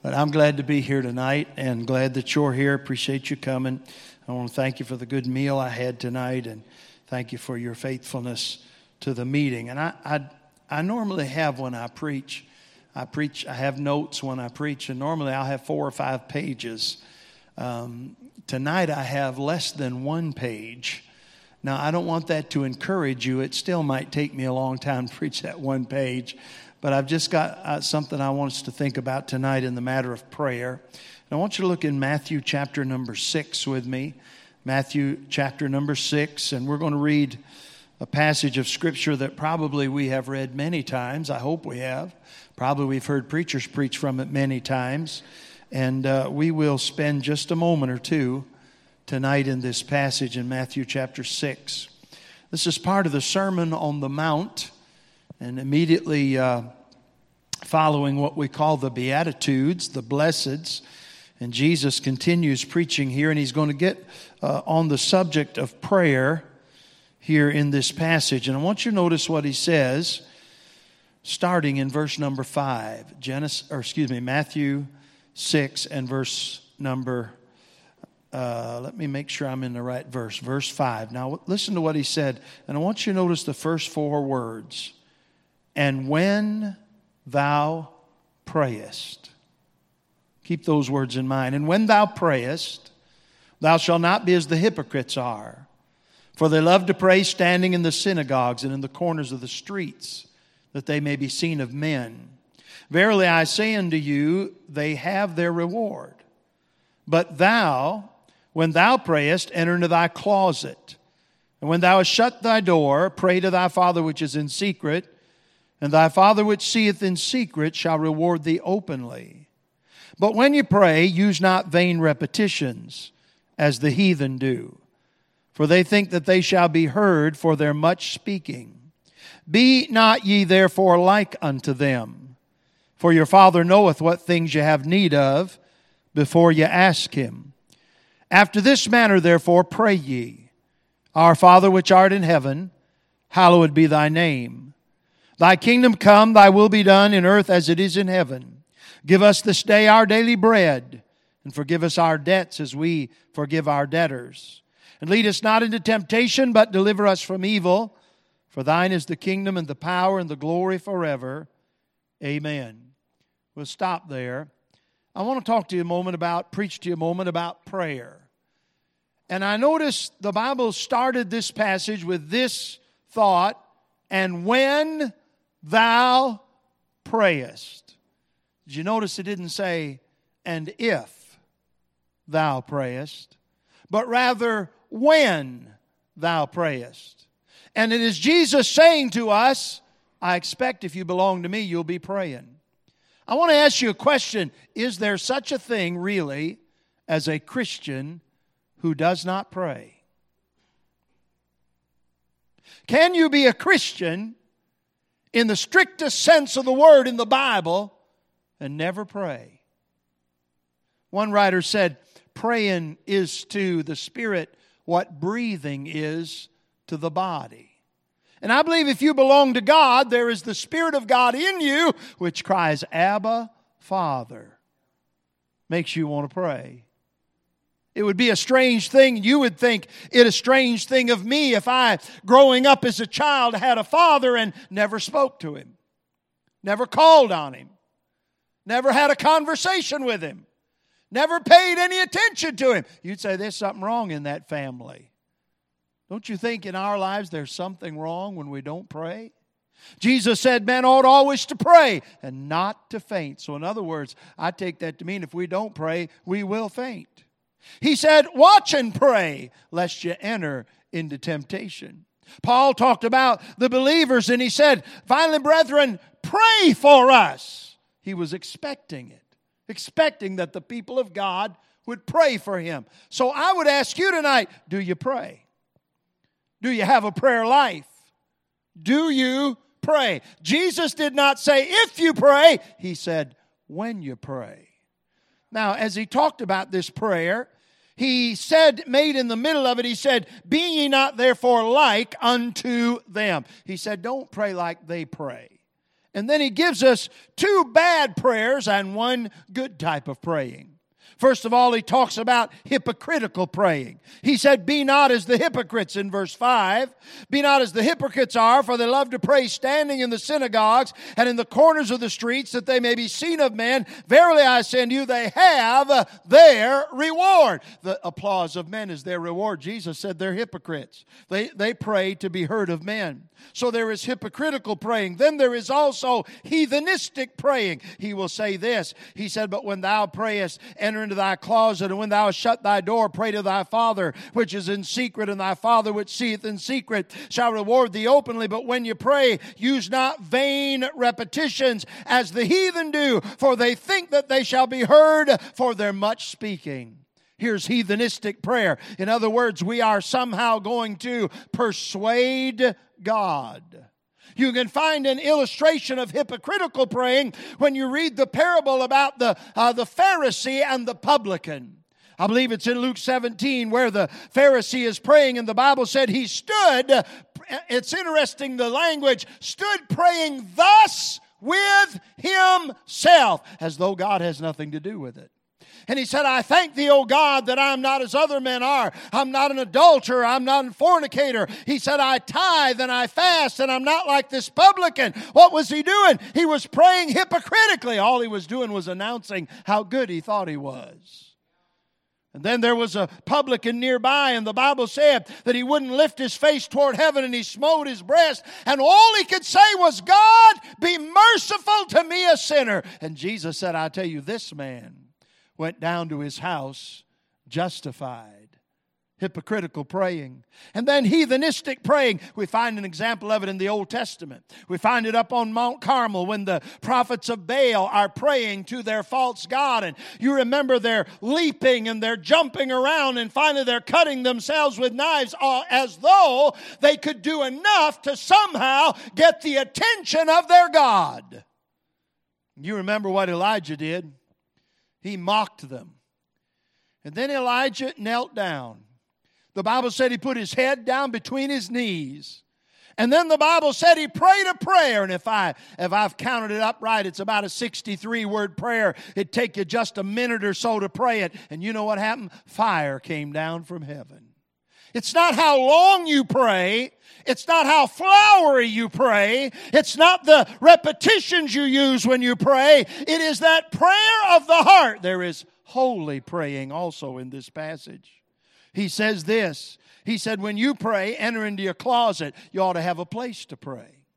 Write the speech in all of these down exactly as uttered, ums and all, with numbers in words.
But I'm glad to be here tonight and glad that you're here. Appreciate you coming. I want to thank you for the good meal I had tonight and thank you for your faithfulness to the meeting. And I I, I normally have when I preach, I preach, I have notes when I preach, and normally I'll have four or five pages. Um, tonight I have less than one page. Now, I don't want that to encourage you. It still might take me a long time to preach that one page. But I've just got uh, something I want us to think about tonight in the matter of prayer. And I want you to look in Matthew chapter number six with me. Matthew chapter number six. And we're going to read a passage of Scripture that probably we have read many times. I hope we have. Probably we've heard preachers preach from it many times. And uh, we will spend just a moment or two tonight in this passage in Matthew chapter six. This is part of the Sermon on the Mount. And immediately uh, following what we call the Beatitudes, the Blesseds. And Jesus continues preaching here, and he's going to get uh, on the subject of prayer here in this passage. And I want you to notice what he says, starting in verse number five. Genesis, or excuse me, Matthew six and verse number, uh, let me make sure I'm in the right verse, verse five. Now listen to what he said, and I want you to notice the first four words. And when thou prayest. Keep those words in mind. And when thou prayest, thou shalt not be as the hypocrites are. For they love to pray standing in the synagogues and in the corners of the streets, that they may be seen of men. Verily I say unto you, they have their reward. But thou, when thou prayest, enter into thy closet. And when thou hast shut thy door, pray to thy Father which is in secret, and thy Father which seeth in secret shall reward thee openly. But when you pray, use not vain repetitions, as the heathen do. For they think that they shall be heard for their much speaking. Be not ye therefore like unto them. For your Father knoweth what things ye have need of, before ye ask Him. After this manner therefore pray ye. Our Father which art in heaven, hallowed be thy name. Thy kingdom come, thy will be done in earth as it is in heaven. Give us this day our daily bread, and forgive us our debts as we forgive our debtors. And lead us not into temptation, but deliver us from evil. For thine is the kingdom and the power and the glory forever. Amen. We'll stop there. I want to talk to you a moment about, preach to you a moment about prayer. And I noticed the Bible started this passage with this thought, and when thou prayest. Did you notice it didn't say, and if thou prayest, but rather, when thou prayest. And it is Jesus saying to us, I expect if you belong to me, you'll be praying. I want to ask you a question. Is there such a thing, really, as a Christian who does not pray? Can you be a Christian in the strictest sense of the word in the Bible and never pray? One writer said, praying is to the spirit what breathing is to the body. And I believe if you belong to God, there is the Spirit of God in you, which cries, Abba, Father. Makes you want to pray. It would be a strange thing. You would think it a strange thing of me if I, growing up as a child, had a father and never spoke to him, never called on him, never had a conversation with him, never paid any attention to him. You'd say there's something wrong in that family. Don't you think in our lives there's something wrong when we don't pray? Jesus said men ought always to pray and not to faint. So in other words, I take that to mean if we don't pray, we will faint. He said, watch and pray, lest you enter into temptation. Paul talked about the believers, and he said, finally, brethren, pray for us. He was expecting it, expecting that the people of God would pray for him. So I would ask you tonight, do you pray? Do you have a prayer life? Do you pray? Jesus did not say, if you pray. He said, when you pray. Now, as he talked about this prayer, he said, made in the middle of it, he said, be ye not therefore like unto them. He said, don't pray like they pray. And then he gives us two bad prayers and one good type of praying. First of all, he talks about hypocritical praying. He said, be not as the hypocrites in verse five. Be not as the hypocrites are, for they love to pray standing in the synagogues and in the corners of the streets, that they may be seen of men. Verily I say unto you, they have their reward. The applause of men is their reward. Jesus said they're hypocrites. They, they pray to be heard of men. So there is hypocritical praying. Then there is also heathenistic praying. He will say this. He said, but when thou prayest, enter into thy closet, and when thou hast shut thy door, pray to thy Father which is in secret, and thy Father which seeth in secret shall reward thee openly. But when you pray, use not vain repetitions as the heathen do, for they think that they shall be heard for their much speaking. Here's heathenistic prayer. In other words, we are somehow going to persuade God. You can find an illustration of hypocritical praying when you read the parable about the, uh, the Pharisee and the publican. I believe it's in Luke seventeen where the Pharisee is praying, and the Bible said he stood, it's interesting the language, stood praying thus with himself, as though God has nothing to do with it. And he said, I thank thee, O God, that I'm not as other men are. I'm not an adulterer. I'm not a fornicator. He said, I tithe and I fast, and I'm not like this publican. What was he doing? He was praying hypocritically. All he was doing was announcing how good he thought he was. And then there was a publican nearby, and the Bible said that he wouldn't lift his face toward heaven, and he smote his breast, and all he could say was, God, be merciful to me, a sinner. And Jesus said, I tell you, this man went down to his house justified. Hypocritical praying. And then heathenistic praying. We find an example of it in the Old Testament. We find it up on Mount Carmel when the prophets of Baal are praying to their false god. And you remember they're leaping and they're jumping around, and finally they're cutting themselves with knives as though they could do enough to somehow get the attention of their God. You remember what Elijah did? He mocked them. And then Elijah knelt down. The Bible said he put his head down between his knees. And then the Bible said he prayed a prayer. And if, I, if I've counted it up right, it's about a sixty-three word prayer. It'd take you just a minute or so to pray it. And you know what happened? Fire came down from heaven. It's not how long you pray. It's not how flowery you pray. It's not the repetitions you use when you pray. It is that prayer of the heart. There is holy praying also in this passage. He says this. He said, when you pray, enter into your closet. You ought to have a place to pray.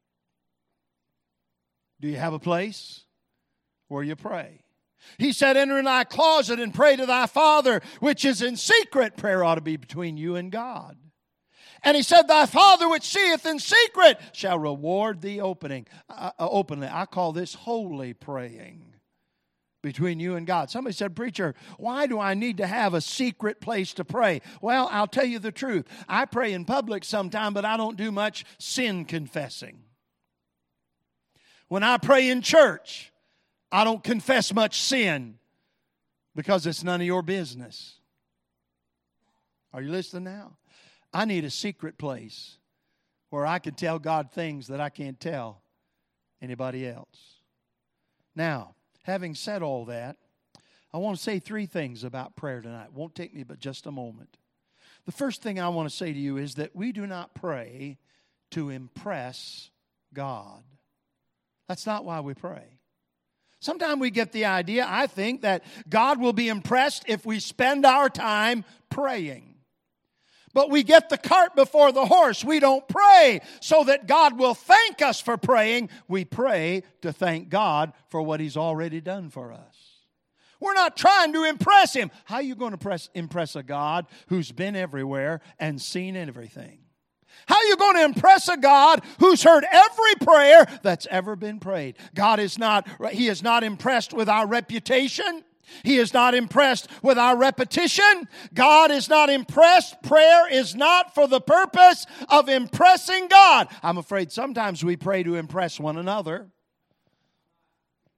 Do you have a place where you pray? He said, enter in thy closet and pray to thy Father which is in secret. Prayer ought to be between you and God. And he said, thy Father which seeth in secret shall reward thee opening, uh, openly. I call this holy praying between you and God. Somebody said, preacher, why do I need to have a secret place to pray? Well, I'll tell you the truth. I pray in public sometime, but I don't do much sin confessing. When I pray in church, I don't confess much sin because it's none of your business. Are you listening now? I need a secret place where I can tell God things that I can't tell anybody else. Now, having said all that, I want to say three things about prayer tonight. It won't take me but just a moment. The first thing I want to say to you is that we do not pray to impress God. That's not why we pray. Sometimes we get the idea, I think, that God will be impressed if we spend our time praying. But we get the cart before the horse. We don't pray so that God will thank us for praying. We pray to thank God for what He's already done for us. We're not trying to impress Him. How are you going to press, impress a God who's been everywhere and seen everything? How are you going to impress a God who's heard every prayer that's ever been prayed? God is not, He is not impressed with our reputation. He is not impressed with our repetition. God is not impressed. Prayer is not for the purpose of impressing God. I'm afraid sometimes we pray to impress one another.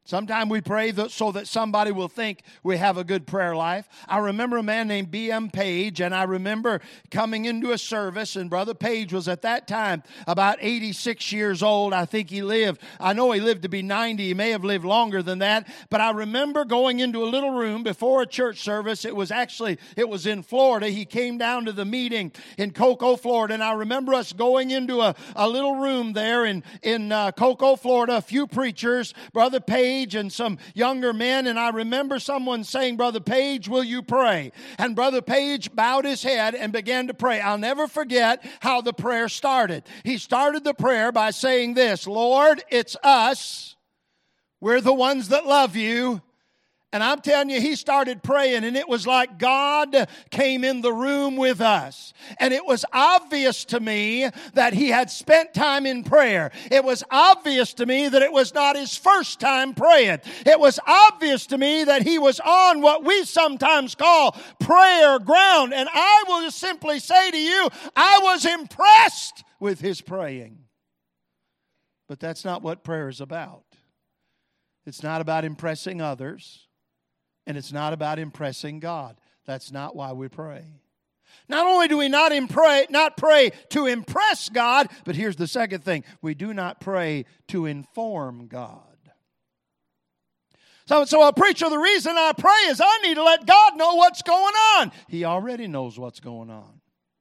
Sometimes we pray so that somebody will think we have a good prayer life. I remember a man named B M Page, and I remember coming into a service, and Brother Page was at that time about eighty-six years old. I think he lived, I know he lived to be ninety. He may have lived longer than that. But I remember going into a little room before a church service. It was actually, it was in Florida. He came down to the meeting in Cocoa, Florida. And I remember us going into a, a little room there in, in uh, Cocoa, Florida. A few preachers, Brother Page, and some younger men, and I remember someone saying, Brother Page, will you pray? And Brother Page bowed his head and began to pray. I'll never forget how the prayer started. He started the prayer by saying this, Lord, it's us. We're the ones that love you. And I'm telling you, he started praying, and it was like God came in the room with us. And it was obvious to me that he had spent time in prayer. It was obvious to me that it was not his first time praying. It was obvious to me that he was on what we sometimes call prayer ground. And I will just simply say to you, I was impressed with his praying. But that's not what prayer is about. It's not about impressing others. And it's not about impressing God. That's not why we pray. Not only do we not, impray, not pray to impress God, but here's the second thing. We do not pray to inform God. So, so a preacher, the reason I pray is I need to let God know what's going on. He already knows what's going on.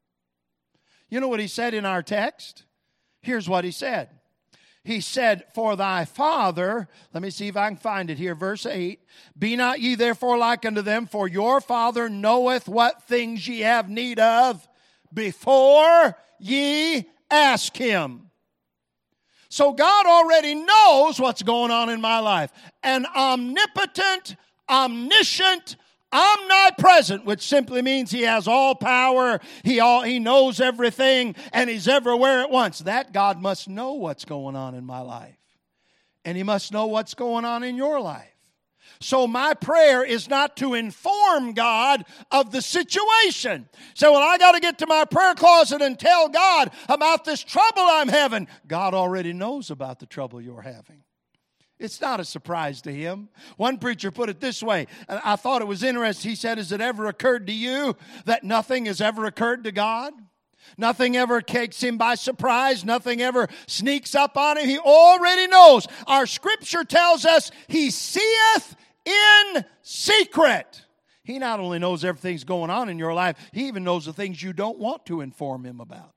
You know what he said in our text? Here's what he said. He said, for thy Father, let me see if I can find it here, verse eight, be not ye therefore like unto them, for your Father knoweth what things ye have need of before ye ask Him. So God already knows what's going on in my life. An omnipotent, omniscient, omnipresent, which simply means He has all power, He all He knows everything, and He's everywhere at once. That God must know what's going on in my life. And He must know what's going on in your life. So my prayer is not to inform God of the situation. So, well, I got to get to my prayer closet and tell God about this trouble I'm having. God already knows about the trouble you're having. It's not a surprise to Him. One preacher put it this way, and I thought it was interesting. He said, has it ever occurred to you that nothing has ever occurred to God? Nothing ever takes Him by surprise. Nothing ever sneaks up on Him. He already knows. Our Scripture tells us He seeth in secret. He not only knows everything's going on in your life, He even knows the things you don't want to inform Him about.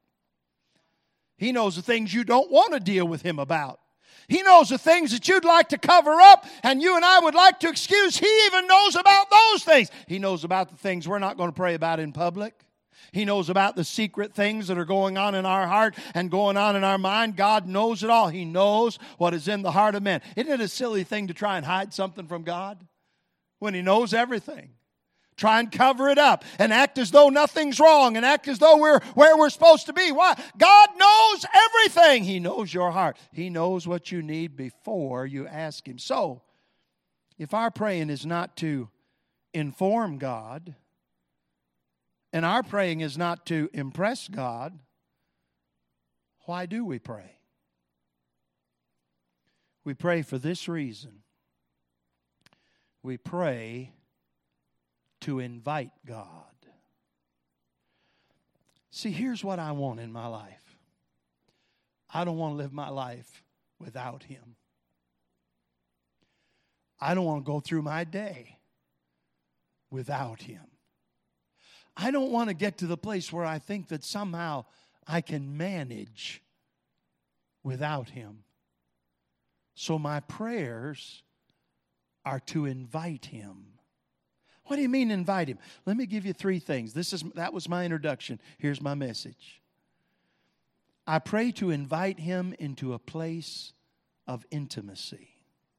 He knows the things you don't want to deal with Him about. He knows the things that you'd like to cover up and you and I would like to excuse. He even knows about those things. He knows about the things we're not going to pray about in public. He knows about the secret things that are going on in our heart and going on in our mind. God knows it all. He knows what is in the heart of man. Isn't it a silly thing to try and hide something from God when He knows everything? Try and cover it up and act as though nothing's wrong and act as though we're where we're supposed to be. Why? God knows everything. He knows your heart. He knows what you need before you ask Him. So, if our praying is not to inform God and our praying is not to impress God, why do we pray? We pray for this reason. We pray to invite God. See, here's what I want in my life. I don't want to live my life without Him. I don't want to go through my day without Him. I don't want to get to the place where I think that somehow I can manage without Him. So my prayers are to invite Him. What do you mean invite Him? Let me give you three things. This is that was my introduction. Here's my message. I pray to invite Him into a place of intimacy.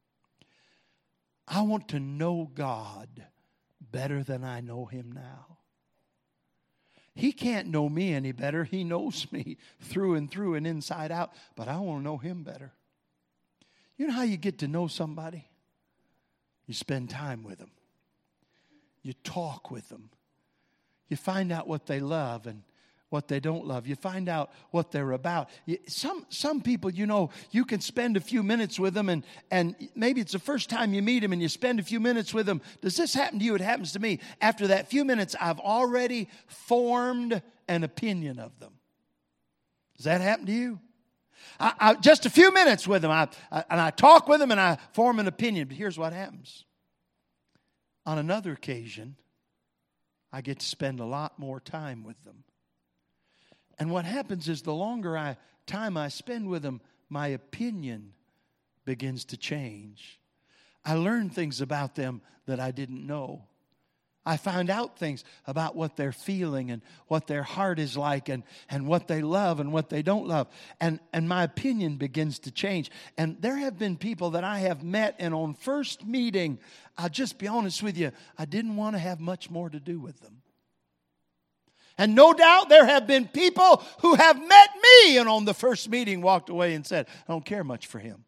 I want to know God better than I know Him now. He can't know me any better. He knows me through and through and inside out. But I want to know Him better. You know how you get to know somebody? You spend time with them. You talk with them. You find out what they love and what they don't love. You find out what they're about. You, some some people, you know, you can spend a few minutes with them, and, and maybe it's the first time you meet them and you spend a few minutes with them. Does this happen to you? It happens to me. After that few minutes, I've already formed an opinion of them. Does that happen to you? I, I, just a few minutes with them, I, I, and I talk with them and I form an opinion. But here's what happens. On another occasion, I get to spend a lot more time with them. And what happens is the longer I, time I spend with them, my opinion begins to change. I learn things about them that I didn't know. I find out things about what they're feeling and what their heart is like and, and what they love and what they don't love. And, and my opinion begins to change. And there have been people that I have met, and on first meeting, I'll just be honest with you, I didn't want to have much more to do with them. And no doubt there have been people who have met me and on the first meeting walked away and said, I don't care much for him.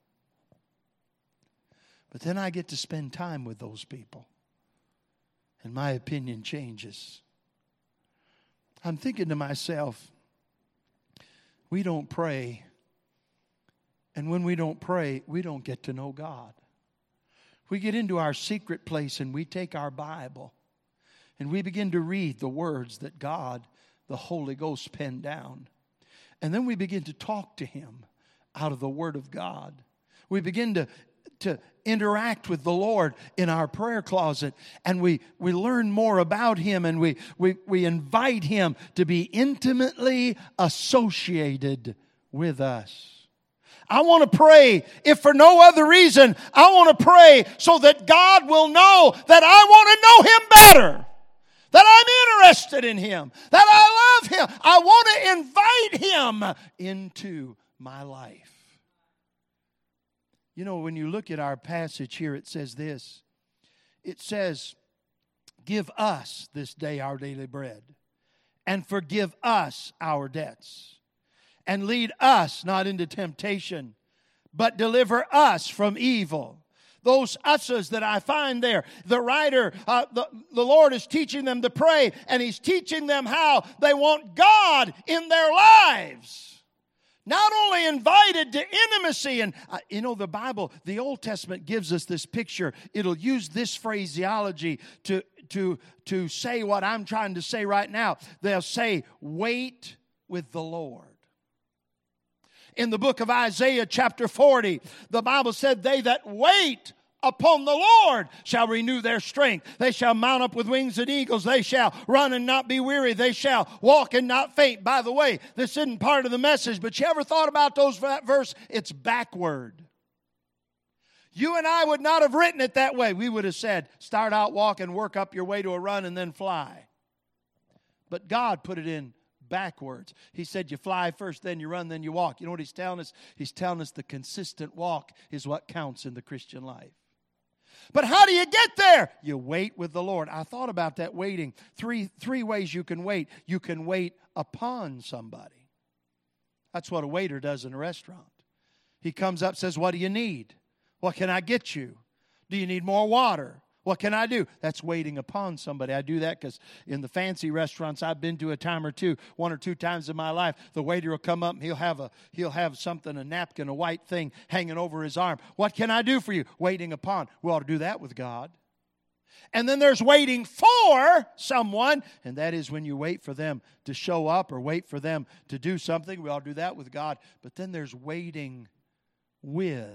But then I get to spend time with those people. And my opinion changes. I'm thinking to myself, we don't pray. And when we don't pray, we don't get to know God. We get into our secret place and we take our Bible and we begin to read the words that God, the Holy Ghost, penned down. And then we begin to talk to Him out of the Word of God. We begin to, to interact with the Lord in our prayer closet. And we, we learn more about Him, and we, we, we invite Him to be intimately associated with us. I want to pray, if for no other reason, I want to pray so that God will know that I want to know Him better. That I'm interested in Him. That I love Him. I want to invite Him into my life. You know, when you look at our passage here, it says this. It says, give us this day our daily bread, and forgive us our debts, and lead us not into temptation, but deliver us from evil. Those us's that I find there, the writer, uh, the, the Lord is teaching them to pray, and He's teaching them how they want God in their lives. Not only invited to intimacy, and uh, you know, the Bible, the Old Testament gives us this picture. It'll use this phraseology to, to, to say what I'm trying to say right now. They'll say, wait with the Lord. In the book of Isaiah chapter forty, the Bible said, they that wait upon the Lord shall renew their strength. They shall mount up with wings as eagles. They shall run and not be weary. They shall walk and not faint. By the way, this isn't part of the message, but you ever thought about those that verse? It's backward. You and I would not have written it that way. We would have said, start out walking, work up your way to a run, and then fly. But God put it in backwards. He said you fly first, then you run, then you walk. You know what He's telling us? He's telling us the consistent walk is what counts in the Christian life. But how do you get there? You wait with the Lord. I thought about that waiting. Three, three ways you can wait. You can wait upon somebody. That's what a waiter does in a restaurant. He comes up, says, what do you need? What can I get you? Do you need more water? What can I do? That's waiting upon somebody. I do that because in the fancy restaurants I've been to a time or two, one or two times in my life, the waiter will come up and he'll have a he'll have something, a napkin, a white thing hanging over his arm. What can I do for you? Waiting upon. We ought to do that with God. And then there's waiting for someone, and that is when you wait for them to show up or wait for them to do something. We ought to do that with God. But then there's waiting with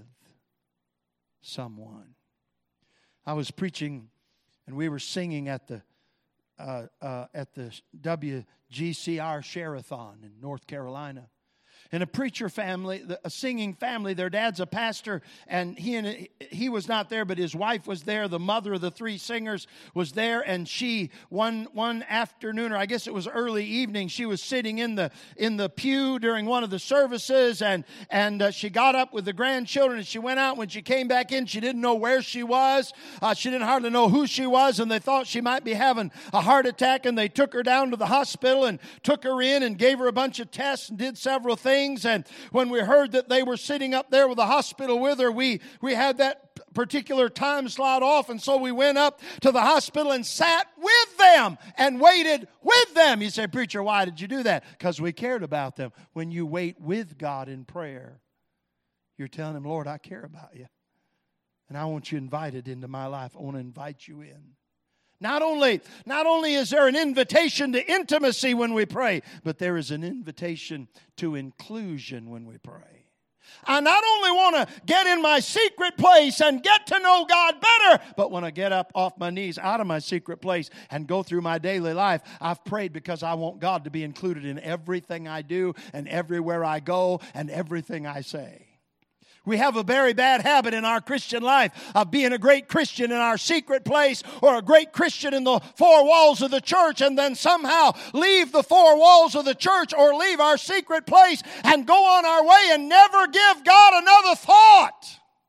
someone. I was preaching, and we were singing at the uh, uh, at the W G C R Share-a-thon in North Carolina. And a preacher family, a singing family, their dad's a pastor, and he and he was not there, but his wife was there. The mother of the three singers was there, and she one one afternoon, or I guess it was early evening, she was sitting in the in the pew during one of the services, and and uh, she got up with the grandchildren, and she went out. When she came back in, she didn't know where she was. Uh, she didn't hardly know who she was, and they thought she might be having a heart attack, and they took her down to the hospital and took her in and gave her a bunch of tests and did several things. And when we heard that they were sitting up there with the hospital with her, we, we had that particular time slot off, and so we went up to the hospital and sat with them and waited with them. You say, preacher, why did you do that? Because we cared about them. When you wait with God in prayer, you're telling Him, Lord, I care about you. And I want you invited into my life. I want to invite you in. Not only, not only is there an invitation to intimacy when we pray, but there is an invitation to inclusion when we pray. I not only want to get in my secret place and get to know God better, but when I get up off my knees out of my secret place and go through my daily life, I've prayed because I want God to be included in everything I do and everywhere I go and everything I say. We have a very bad habit in our Christian life of being a great Christian in our secret place or a great Christian in the four walls of the church and then somehow leave the four walls of the church or leave our secret place and go on our way and never give God another thought.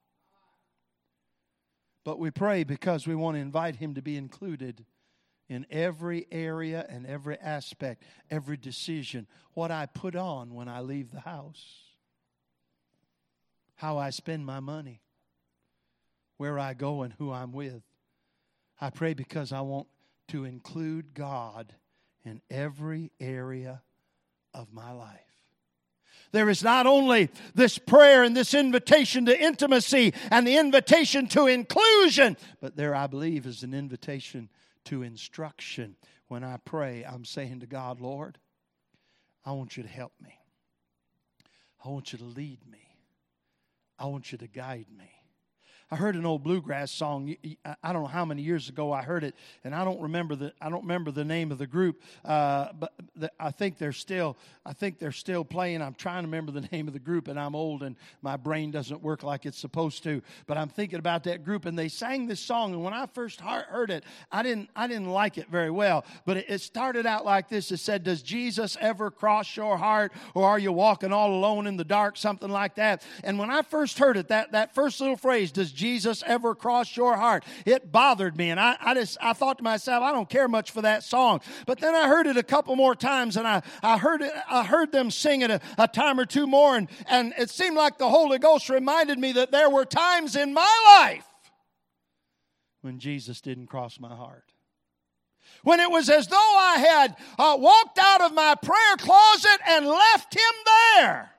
But we pray because we want to invite Him to be included in every area and every aspect, every decision, what I put on when I leave the house, how I spend my money, where I go and who I'm with. I pray because I want to include God in every area of my life. There is not only this prayer and this invitation to intimacy and the invitation to inclusion, but there, I believe, is an invitation to instruction. When I pray, I'm saying to God, Lord, I want you to help me. I want you to lead me. I want you to guide me. I heard an old bluegrass song. I don't know how many years ago I heard it, and I don't remember the I don't remember the name of the group. Uh, but the, I think they're still I think they're still playing. I'm trying to remember the name of the group, and I'm old, and my brain doesn't work like it's supposed to. But I'm thinking about that group, and they sang this song. And when I first heard it, I didn't I didn't like it very well. But it, it started out like this. It said, "Does Jesus ever cross your heart, or are you walking all alone in the dark?" Something like that. And when I first heard it, that that first little phrase, "Does Jesus ever cross your heart?" it bothered me, and I, I just I thought to myself, I don't care much for that song. But then I heard it a couple more times, and I I heard it I heard them sing it a, a time or two more, and and it seemed like the Holy Ghost reminded me that there were times in my life when Jesus didn't cross my heart. When it was as though I had uh, walked out of my prayer closet and left Him there.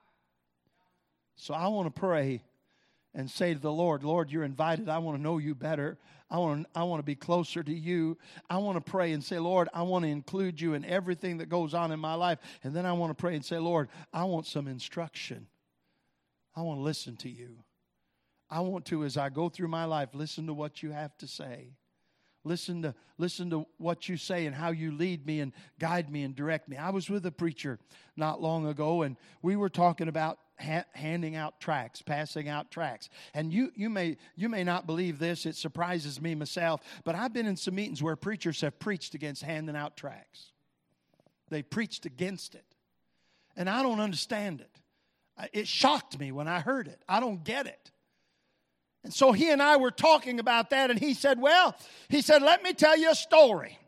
So I want to pray and say to the Lord, Lord, you're invited. I want to know you better. I want to, I want to be closer to you. I want to pray and say, Lord, I want to include you in everything that goes on in my life. And then I want to pray and say, Lord, I want some instruction. I want to listen to you. I want to, as I go through my life, listen to what you have to say. Listen to, listen to what you say and how you lead me and guide me and direct me. I was with a preacher not long ago, and we were talking about Ha- handing out tracts, passing out tracts. And you you may you may not believe this, it surprises me myself, but I've been in some meetings where preachers have preached against handing out tracts. They preached against it. And I don't understand it. It shocked me when I heard it. I don't get it. And so he and I were talking about that, and he said, well, he said, let me tell you a story.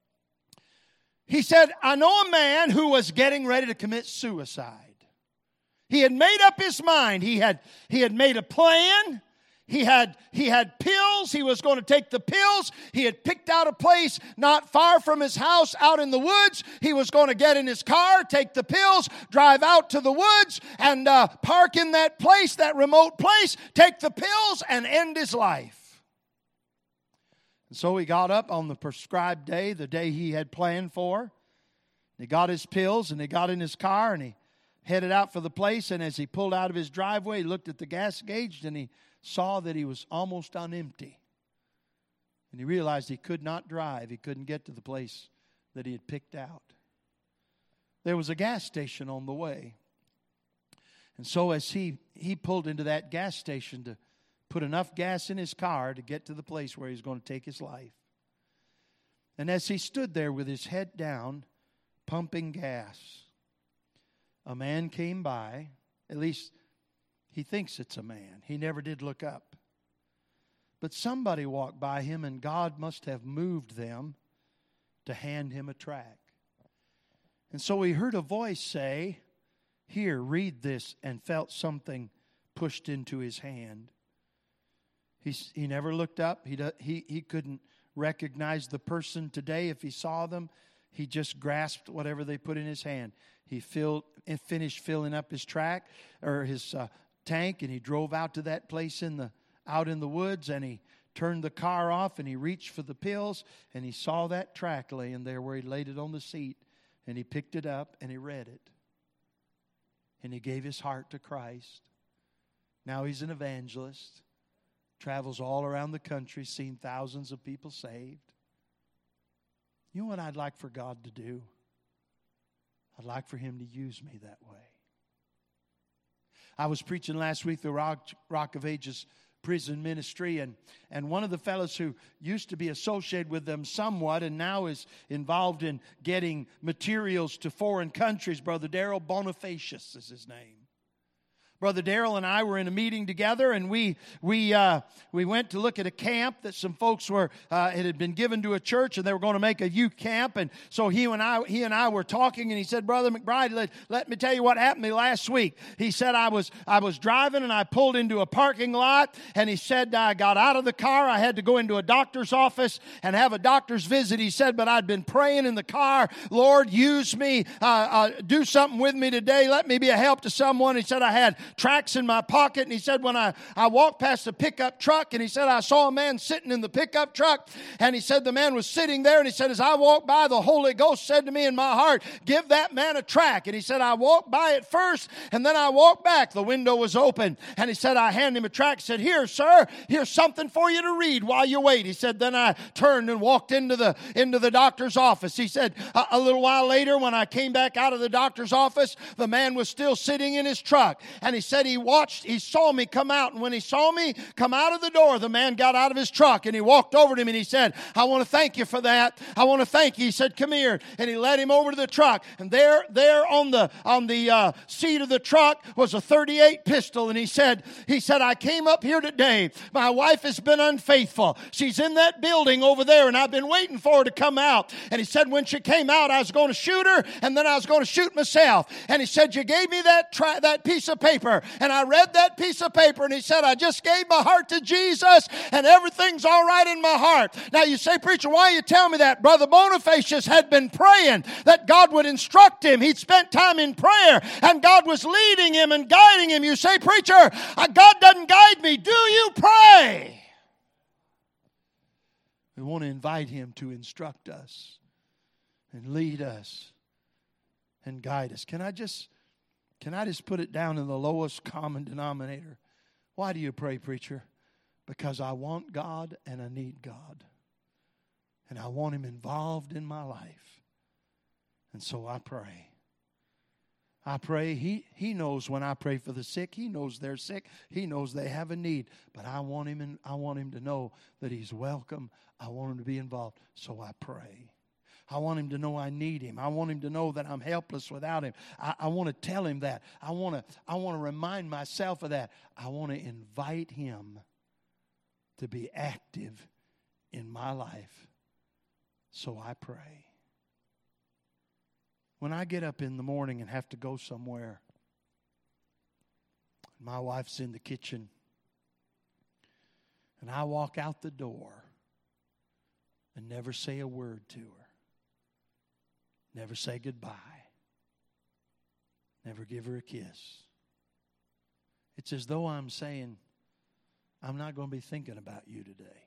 He said, I know a man who was getting ready to commit suicide. He had made up his mind. He had, he had made a plan. He had, he had pills. He was going to take the pills. He had picked out a place not far from his house out in the woods. He was going to get in his car, take the pills, drive out to the woods, and uh, park in that place, that remote place, take the pills, and end his life. And so he got up on the prescribed day, the day he had planned for. He got his pills, and he got in his car, and he headed out for the place, and as he pulled out of his driveway, he looked at the gas gauge, and he saw that he was almost on empty. And he realized he could not drive. He couldn't get to the place that he had picked out. There was a gas station on the way. And so as he, he pulled into that gas station to put enough gas in his car to get to the place where he was going to take his life. And as he stood there with his head down, pumping gas, a man came by. At least he thinks it's a man. He never did look up. But somebody walked by him, and God must have moved them to hand him a tract. And so he heard a voice say, "Here, read this," and felt something pushed into his hand. He, he never looked up. He, he, he couldn't recognize the person today if he saw them. He just grasped whatever they put in his hand. He filled and finished filling up his track or his uh, tank, and he drove out to that place in the out in the woods, and he turned the car off, and he reached for the pills, and he saw that track laying there where he laid it on the seat, and he picked it up and he read it, and he gave his heart to Christ. Now he's an evangelist, travels all around the country, seen thousands of people saved. You know what I'd like for God to do? I'd like for Him to use me that way. I was preaching last week the Rock, Rock of Ages prison ministry, and, and one of the fellows who used to be associated with them somewhat and now is involved in getting materials to foreign countries, Brother Daryl Bonifacius is his name. Brother Darrell and I were in a meeting together, and we we uh, we went to look at a camp that some folks were. Uh, it had been given to a church, and they were going to make a youth camp. And so he and I he and I were talking, and he said, "Brother McBride, let, let me tell you what happened to me last week." He said, "I was I was driving, and I pulled into a parking lot, and he said I got out of the car. I had to go into a doctor's office and have a doctor's visit." He said, "But I'd been praying in the car, Lord, use me, uh, uh, do something with me today. Let me be a help to someone." He said, "I had tracts in my pocket," and he said, when I, I walked past the pickup truck, and he said, I saw a man sitting in the pickup truck, and he said, the man was sitting there, and he said, as I walked by, the Holy Ghost said to me in my heart, give that man a tract. And he said, I walked by it first, and then I walked back. The window was open, and he said, I handed him a tract, said, here, sir, here's something for you to read while you wait. He said, then I turned and walked into the, into the doctor's office. He said, a, a little while later, when I came back out of the doctor's office, the man was still sitting in his truck, and he said, he watched, he saw me come out, and when he saw me come out of the door, the man got out of his truck, and he walked over to him, and he said, I want to thank you for that. I want to thank you. He said, come here, and he led him over to the truck, and there, there on the on the uh, seat of the truck was a thirty-eight pistol, and he said, he said, I came up here today. My wife has been unfaithful. She's in that building over there, and I've been waiting for her to come out. And he said, when she came out, I was going to shoot her, and then I was going to shoot myself. And he said, you gave me that tri- that piece of paper, and I read that piece of paper, and he said, I just gave my heart to Jesus, and everything's all right in my heart. Now you say, preacher, why you tell me that? Brother Bonifacius had been praying that God would instruct him. He'd spent time in prayer, and God was leading him and guiding him. You say, preacher, God doesn't guide me. Do you pray? We want to invite him to instruct us and lead us and guide us. Can I just Can I just put it down in the lowest common denominator? Why do you pray, preacher? Because I want God and I need God. And I want Him involved in my life. And so I pray. I pray. He, he knows when I pray for the sick. He knows they're sick. He knows they have a need. But I want him and I want him to know that he's welcome. I want him to be involved. So I pray. I want him to know I need him. I want him to know that I'm helpless without him. I, I want to tell him that. I want to I want to remind myself of that. I want to invite him to be active in my life. So I pray. When I get up in the morning and have to go somewhere, my wife's in the kitchen, and I walk out the door and never say a word to her. Never say goodbye. Never give her a kiss. It's as though I'm saying, I'm not going to be thinking about you today.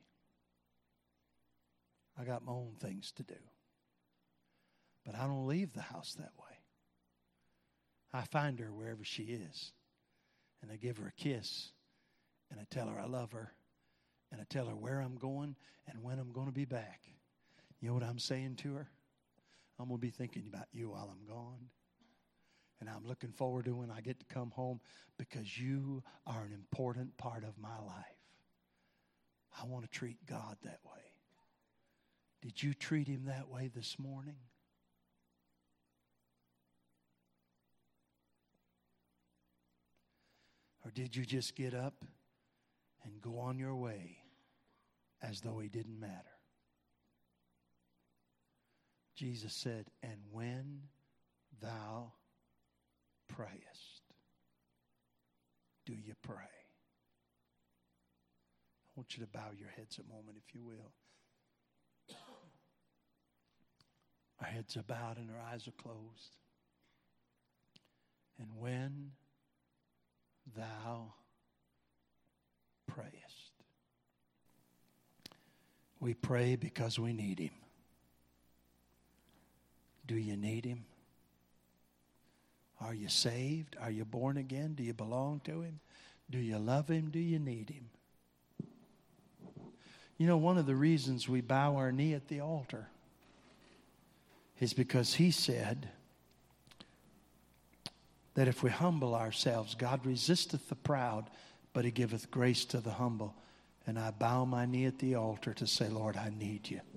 I got my own things to do. But I don't leave the house that way. I find her wherever she is. And I give her a kiss. And I tell her I love her. And I tell her where I'm going and when I'm going to be back. You know what I'm saying to her? I'm going to be thinking about you while I'm gone. And I'm looking forward to when I get to come home because you are an important part of my life. I want to treat God that way. Did you treat Him that way this morning? Or did you just get up and go on your way as though He didn't matter? Jesus said, and when thou prayest, do you pray? want you to bow your heads a moment, if you will. Our heads are bowed and our eyes are closed. And when thou prayest, we pray because we need him. Do you need him? Are you saved? Are you born again? Do you belong to him? Do you love him? Do you need him? You know, one of the reasons we bow our knee at the altar is because he said that if we humble ourselves, God resisteth the proud, but he giveth grace to the humble. And I bow my knee at the altar to say, Lord, I need you.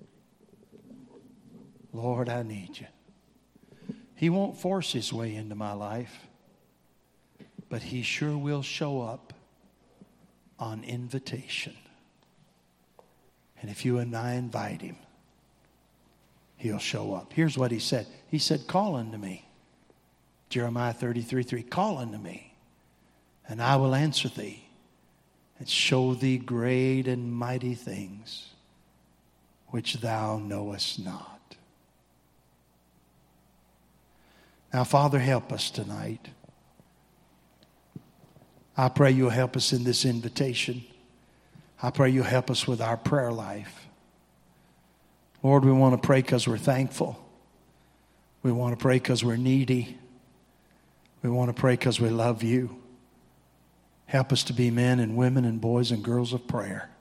Lord, I need you. He won't force his way into my life, but he sure will show up on invitation. And if you and I invite him, he'll show up. Here's what he said. He said, call unto me. Jeremiah thirty-three three, call unto me, and I will answer thee, and show thee great and mighty things which thou knowest not. Now, Father, help us tonight. I pray you'll help us in this invitation. I pray you'll help us with our prayer life. Lord, we want to pray because we're thankful. We want to pray because we're needy. We want to pray because we love you. Help us to be men and women and boys and girls of prayer.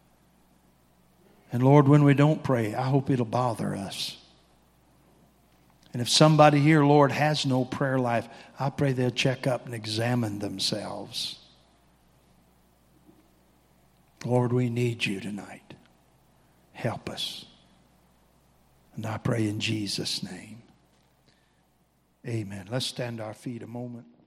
And Lord, when we don't pray, I hope it'll bother us. And if somebody here, Lord, has no prayer life, I pray they'll check up and examine themselves. Lord, we need you tonight. Help us. And I pray in Jesus' name. Amen. Let's stand to our feet a moment.